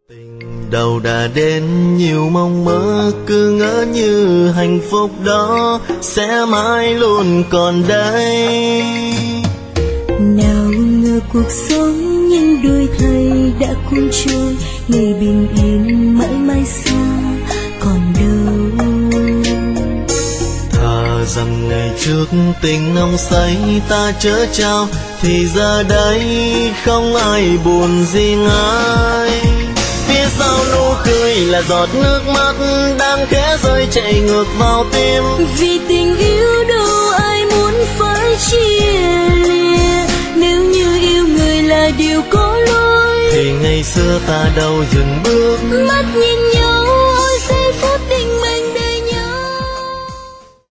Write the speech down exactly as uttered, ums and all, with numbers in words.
Tình đầu đã đến, nhiều mong mơ cứ ngỡ như hạnh phúc đó sẽ mãi luôn còn đây. Nào ngờ cuộc sống những đôi thay đã cuốn trôi, ngày bình yên mãi mãi xa còn đâu. Thà rằng ngày trước tình nồng say ta chớ trao, thì giờ đây không ai buồn riêng ai. Phía sau nụ cười là giọt nước mắt đang khẽ rơi chạy ngược vào tim. Vì tình yêu đâu ai muốn phải chia lìa, nếu như yêu người là điều có lỗi, thì ngày xưa ta đâu dừng bước. mắt nhìn